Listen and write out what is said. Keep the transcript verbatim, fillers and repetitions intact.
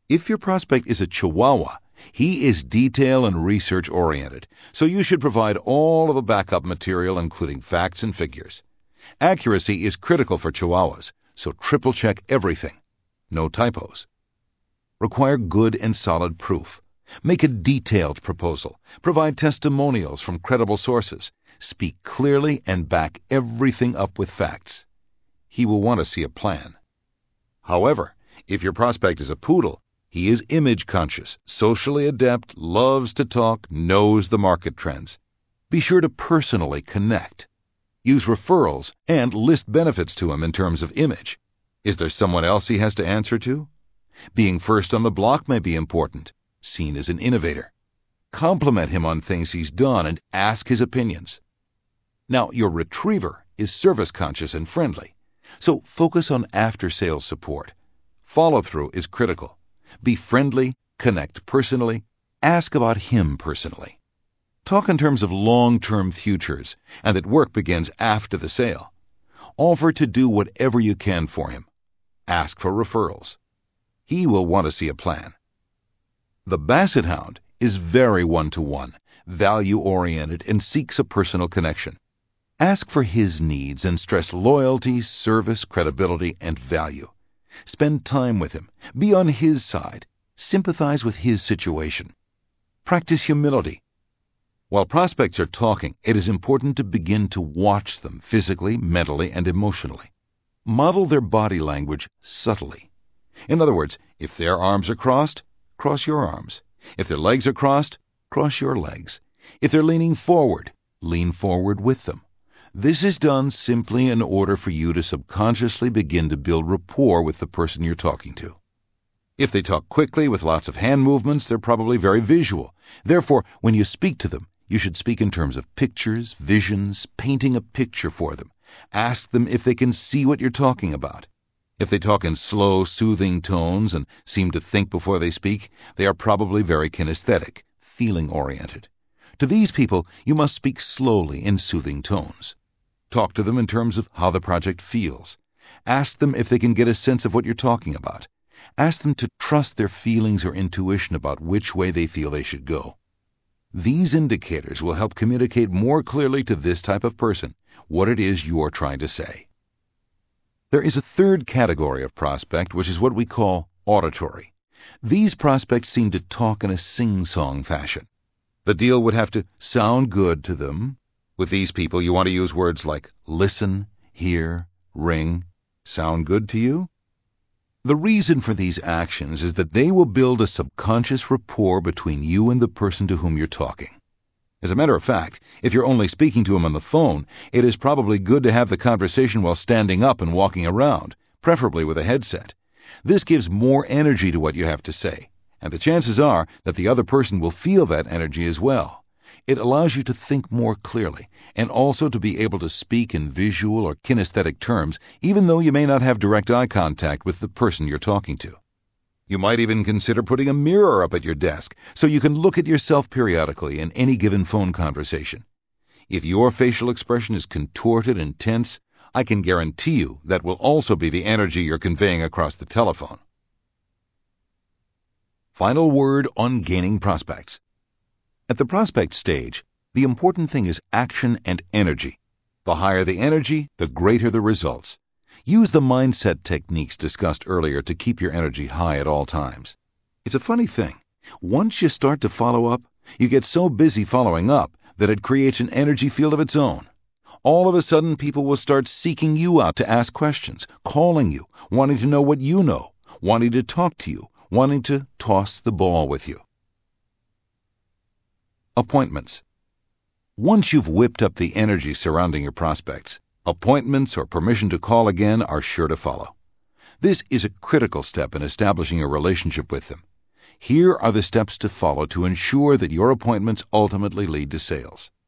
If your prospect is a Chihuahua, he is detail and research oriented, so you should provide all of the backup material, including facts and figures. Accuracy is critical for Chihuahuas, so triple check everything. No typos. Require good and solid proof. Make a detailed proposal. Provide testimonials from credible sources. Speak clearly and back everything up with facts. He will want to see a plan. However, if your prospect is a poodle, he is image conscious, socially adept, loves to talk, knows the market trends. Be sure to personally connect. Use referrals and list benefits to him in terms of image. Is there someone else he has to answer to? Being first on the block may be important, seen as an innovator. Compliment him on things he's done and ask his opinions. Now, your retriever is service conscious and friendly, so focus on after-sales support. Follow-through is critical. Be friendly, connect personally, ask about him personally. Talk in terms of long-term futures and that work begins after the sale. Offer to do whatever you can for him. Ask for referrals. He will want to see a plan. The Basset Hound is very one-to-one, value-oriented, and seeks a personal connection. Ask for his needs and stress loyalty, service, credibility, and value. Spend time with him. Be on his side. Sympathize with his situation. Practice humility. While prospects are talking, it is important to begin to watch them physically, mentally, and emotionally. Model their body language subtly. In other words, if their arms are crossed, cross your arms. If their legs are crossed, cross your legs. If they're leaning forward, lean forward with them. This is done simply in order for you to subconsciously begin to build rapport with the person you're talking to. If they talk quickly with lots of hand movements, they're probably very visual. Therefore, when you speak to them, you should speak in terms of pictures, visions, painting a picture for them. Ask them if they can see what you're talking about. If they talk in slow, soothing tones and seem to think before they speak, they are probably very kinesthetic, feeling-oriented. To these people, you must speak slowly in soothing tones. Talk to them in terms of how the project feels. Ask them if they can get a sense of what you're talking about. Ask them to trust their feelings or intuition about which way they feel they should go. These indicators will help communicate more clearly to this type of person what it is you're trying to say. There is a third category of prospect, which is what we call auditory. These prospects seem to talk in a sing-song fashion. The deal would have to sound good to them. With these people, you want to use words like listen, hear, ring. Sound good to you? The reason for these actions is that they will build a subconscious rapport between you and the person to whom you're talking. As a matter of fact, if you're only speaking to him on the phone, it is probably good to have the conversation while standing up and walking around, preferably with a headset. This gives more energy to what you have to say, and the chances are that the other person will feel that energy as well. It allows you to think more clearly, and also to be able to speak in visual or kinesthetic terms, even though you may not have direct eye contact with the person you're talking to. You might even consider putting a mirror up at your desk so you can look at yourself periodically in any given phone conversation. If your facial expression is contorted and tense, I can guarantee you that will also be the energy you're conveying across the telephone. Final word on gaining prospects. At the prospect stage, the important thing is action and energy. The higher the energy, the greater the results. Use the mindset techniques discussed earlier to keep your energy high at all times. It's a funny thing. Once you start to follow up, you get so busy following up that it creates an energy field of its own. All of a sudden, people will start seeking you out to ask questions, calling you, wanting to know what you know, wanting to talk to you, wanting to toss the ball with you. Appointments. Once you've whipped up the energy surrounding your prospects, appointments or permission to call again are sure to follow. This is a critical step in establishing a relationship with them. Here are the steps to follow to ensure that your appointments ultimately lead to sales.